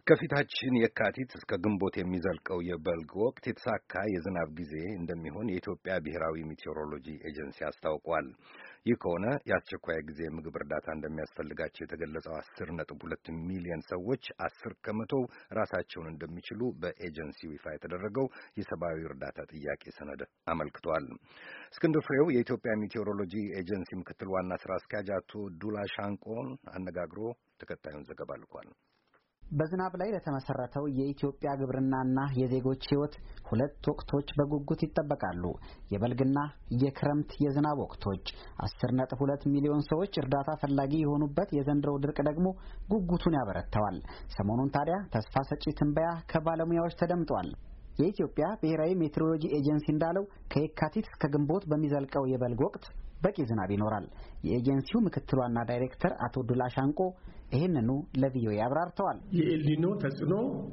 ከፊታችን የካቲት እስከ ግንቦት የሚዘልቀው የበልግ ወቅት የተሳካ የዝናብ ጊዜ እንደሚሆን የኢትዮጵያ ብሔራዊ ሜቴዎሮሎጂ ኤጀንሲ አስታውቋል። ይህ ከሆነ የአስቸኳይ ጊዜ ምግብ እርዳታ እንደሚያስፈልጋቸው የተገለጸው 10.2 ሚሊዮን ሰዎች 10 ከመቶ ራሳቸውን እንደሚችሉ በኤጀንሲው ይፋ የተደረገው የሰብአዊ እርዳታ ጥያቄ ሰነድ አመልክቷል። እስክንድር ፍሬው የኢትዮጵያ ሜቴዎሮሎጂ ኤጀንሲ ምክትል ዋና ስራ አስኪያጅ አቶ ዱላ ሻንቆን አነጋግሮ ተከታዩን ዘገባ ልኳል። በዝናብ ላይ ለተመሰረተው የኢትዮጵያ ግብርናና የዜጎች ሕይወት ሁለት ወቅቶች በጉጉት ይጠበቃሉ። የበልግና የክረምት የዝናብ ወቅቶች። 10.2 ሚሊዮን ሰዎች እርዳታ ፈላጊ የሆኑበት የዘንድሮው ድርቅ ደግሞ ጉጉቱን ያበረታዋል። ሰሞኑን ታዲያ ተስፋ ሰጪ ትንበያ ከባለሙያዎች ተደምጧል። የኢትዮጵያ ብሔራዊ ሜትሮሎጂ ኤጀንሲ እንዳለው ከየካቲት እስከ ግንቦት በሚዘልቀው የበልግ ወቅት በቂ ዝናብ ይኖራል። የኤጀንሲው ምክትል ዋና ዳይሬክተር አቶ ዱላ ሻንቆ ይህንኑ ለቪኦኤ አብራርተዋል። የኤልኒኖ ተጽዕኖ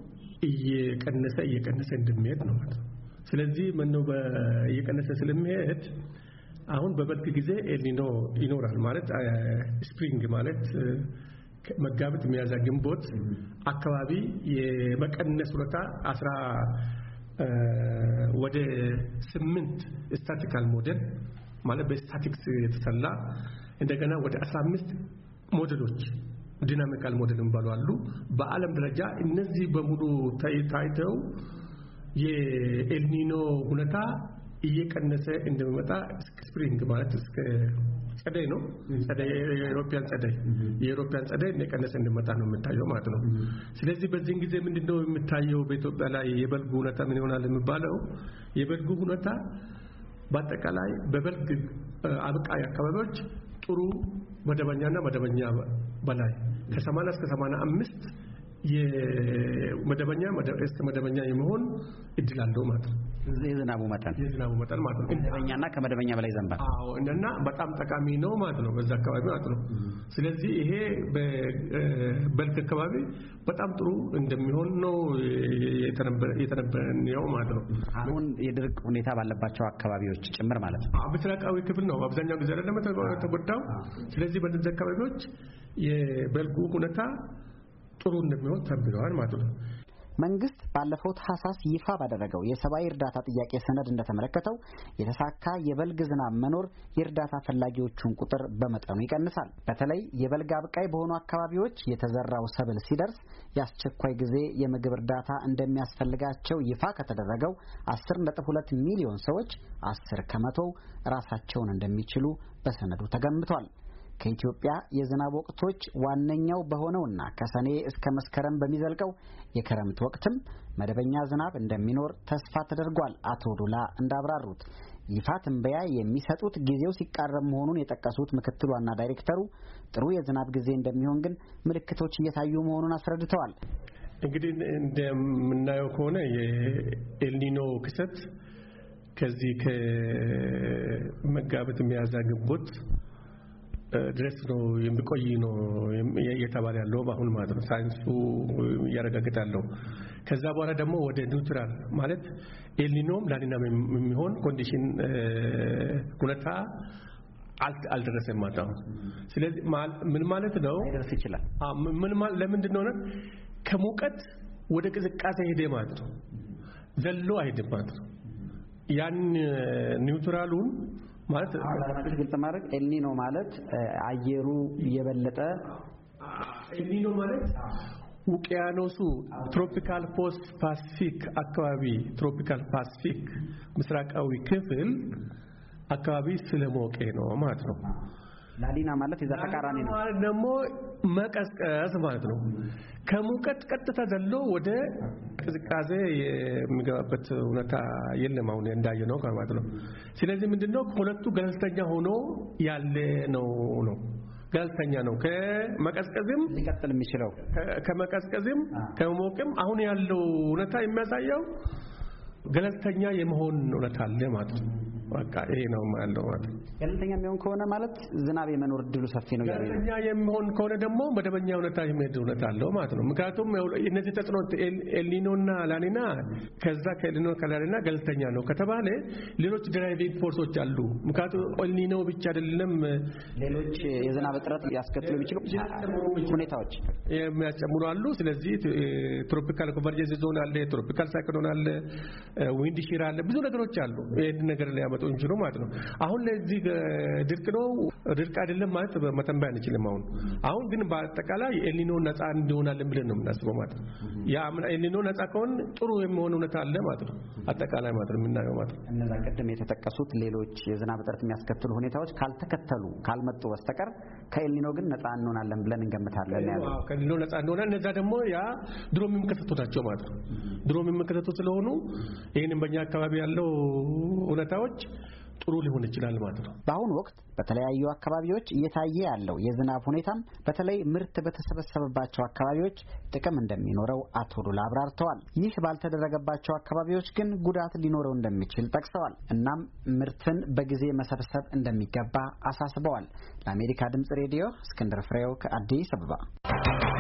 እየቀነሰ እንደሚሄድ ነው ማለት ነው። ስለዚህ እየቀነሰ ስለሚሄድ አሁን በበልግ ጊዜ ኤልኒኖ ይኖራል ማለት ስፕሪንግ ማለት መጋቢት፣ ሚያዝያ፣ ግንቦት አካባቢ የመቀነስ ሁኔታ ወደ 8 ስታቲካል ሞዴል ማለት በስታቲክስ የተሰላ እንደገና ወደ 15 ሞዴሎች ዲናሚካል ሞዴል እንባሉ አሉ። በዓለም ደረጃ እነዚህ በሙሉ ታይተው የኤልኒኖ ሁኔታ እየቀነሰ እንደሚመጣ ስፕሪንግ ማለት እስከ ጸደይ ነው። ጸደይ የኢሮፒያን ጸደይ እየቀነሰ እንደሚመጣ ነው የምታየው ማለት ነው። ስለዚህ በዚህ ጊዜ ምንድነው የምታየው በኢትዮጵያ ላይ የበልጉ ሁኔታ ምን ይሆናል የሚባለው? የበልጉ ሁኔታ በአጠቃላይ በበልግ አብቃይ አካባቢዎች ጥሩ መደበኛና መደበኛ በላይ ከ80 እስከ 85 መደበኛ የመሆን እድል አለው ማለት ነው። የዝናቡ መጠን ማለት ነው። መደበኛና ከመደበኛ በላይ ዘንባል። አዎ እና በጣም ጠቃሚ ነው ማለት ነው በዛ አካባቢ ማለት ነው። ስለዚህ ይሄ በበልግ አካባቢ በጣም ጥሩ እንደሚሆን ነው የተነበረው ማለት ነው። አሁን የድርቅ ሁኔታ ባለባቸው አካባቢዎች ጭምር ማለት ነው። ምስራቃዊ ክፍል ነው አብዛኛው ጊዜ አይደለም ተጎዳው። ስለዚህ በእነዚህ አካባቢዎች የበልጉ ሁኔታ ጥሩ እንደሚሆን ተብሏል ማለት ነው። መንግስት ባለፈው ታህሳስ ይፋ ባደረገው የሰብአዊ እርዳታ ጥያቄ ሰነድ እንደተመለከተው የተሳካ የበልግ ዝናብ መኖር የእርዳታ ፈላጊዎቹን ቁጥር በመጠኑ ይቀንሳል። በተለይ የበልግ አብቃይ በሆኑ አካባቢዎች የተዘራው ሰብል ሲደርስ የአስቸኳይ ጊዜ የምግብ እርዳታ እንደሚያስፈልጋቸው ይፋ ከተደረገው 10.2 ሚሊዮን ሰዎች 10 ከመቶ ራሳቸውን እንደሚችሉ በሰነዱ ተገምቷል። ከኢትዮጵያ የዝናብ ወቅቶች ዋነኛው በሆነውና ከሰኔ እስከ መስከረም በሚዘልቀው የክረምት ወቅትም መደበኛ ዝናብ እንደሚኖር ተስፋ ተደርጓል። አቶ ዱላ እንዳብራሩት ይፋ ትንበያ የሚሰጡት ጊዜው ሲቃረብ መሆኑን የጠቀሱት ምክትል ዋና ዳይሬክተሩ ጥሩ የዝናብ ጊዜ እንደሚሆን ግን ምልክቶች እየታዩ መሆኑን አስረድተዋል። እንግዲህ እንደምናየው ከሆነ የኤልኒኖ ክስተት ከዚህ ከመጋቢት፣ ሚያዝያ፣ ግንቦት ድረስ ነው የሚቆይ ነው እየተባለ ያለው አሁን ማለት ነው ሳይንሱ ያረጋግጣል። ከዛ በኋላ ደግሞ ወደ ኒውትራል ማለት ኤልኒኖም ላኒናም የሚሆን ኮንዲሽን ሁኔታ አልደረሰም ማለት ነው። ስለዚህ ምን ማለት ነው ሊደርስ ይችላል? ለምንድን ነው ከሙቀት ወደ ቅዝቃዜ ሄደ ማለት ነው። ዘሎ አይደለም ማለት ነው። ያን ኒውትራሉን ማለት አላማችን ግልጽ ማድረግ ኤልኒኖ ማለት አየሩ የበለጠ ኤልኒኖ ማለት ውቅያኖሱ ትሮፒካል ፓሲፊክ አካባቢ ትሮፒካል ፓሲፊክ ምስራቃዊ ክፍል አካባቢ ስለሞቀ ነው ማለት ነው። ላኒና ማለት የዛ ተቃራኒ ነው ማለት ደግሞ መቀዝቀዝ ማለት ነው። ከሙቀት ቀጥታ ዘሎ ወደ ቅዝቃዜ የሚገባበት ሁኔታ የለም አሁን እንዳየነው ማለት ነው። ስለዚህ ምንድነው ሁለቱ ገለልተኛ ሆኖ ያለ ነው ገለልተኛ ነው። ከመቀዝቀዝም ሊቀጥል የሚችለው ከመቀዝቀዝም ከሞቅም አሁን ያለው ሁኔታ የሚያሳየው ገለልተኛ የመሆን ሁኔታ አለ ማለት ነው። በቃ ይሄ ነው ያለው ማለት ነው። ገለልተኛ የሚሆን ከሆነ ማለት ዝናብ የመኖር እድሉ ሰፊ ነው። ገለልተኛ የሚሆን ከሆነ ደግሞ መደበኛ ሁኔታ የሚሄድ ሁኔታ አለው ማለት ነው። ምክንያቱም እነዚህ ተጽዕኖ ኤልኒኖና ላኒና ከዛ ከኤልኒኖ ከላኒና ገለልተኛ ነው ከተባለ ሌሎች ድራይቪንግ ፎርሶች አሉ። ምክንያቱም ኤልኒኖ ብቻ አይደለም ሌሎች የዝናብ እጥረት ሊያስከትሉ የሚችሉ ሁኔታዎች የሚያጨምሩ አሉ። ስለዚህ ትሮፒካል ኮንቨርጀንስ ዞን አለ፣ ትሮፒካል ሳይክሎን አለ፣ ዊንድ ሺር አለ፣ ብዙ ነገሮች አሉ ይሄን ነገር ሊያመጡ እንችሉ ማለት ነው። አሁን ለዚህ ድርቅ ነው ድርቅ አይደለም ማለት መተንበያ አንችልም። አሁን ግን በአጠቃላይ ኤልኒኖ ነፃ እንዲሆናለን ብለን ነው የምናስበው ማለት ነው። ያ ኤልኒኖ ነፃ ከሆነ ጥሩ የሚሆን ሁኔታ አለ ማለት ነው። አጠቃላይ ማለት ነው የምናየው ማለት ነው። እነዛ ቀደም የተጠቀሱት ሌሎች የዝናብ እጥረት የሚያስከትሉ ሁኔታዎች ካልተከተሉ ካልመጡ በስተቀር ከኤልኒኖ ግን ነፃ እንሆናለን ብለን እንገምታለን ያለው። ከኤልኒኖ ነፃ እንሆናለን። እነዛ ደግሞ ያ ድሮ የሚከሰቱ ናቸው ማለት ነው። ድሮ የሚከሰቱ ስለሆኑ ይሄንን በእኛ አካባቢ ያለው ሁኔታዎች ጥሩ ሊሆን ይችላል ማለት ነው። በአሁኑ ወቅት በተለያዩ አካባቢዎች እየታየ ያለው የዝናብ ሁኔታም በተለይ ምርት በተሰበሰበባቸው አካባቢዎች ጥቅም እንደሚኖረው አቶ ዱላ አብራርተዋል። ይህ ባልተደረገባቸው አካባቢዎች ግን ጉዳት ሊኖረው እንደሚችል ጠቅሰዋል። እናም ምርትን በጊዜ መሰብሰብ እንደሚገባ አሳስበዋል። ለአሜሪካ ድምጽ ሬዲዮ እስክንድር ፍሬው ከአዲስ አበባ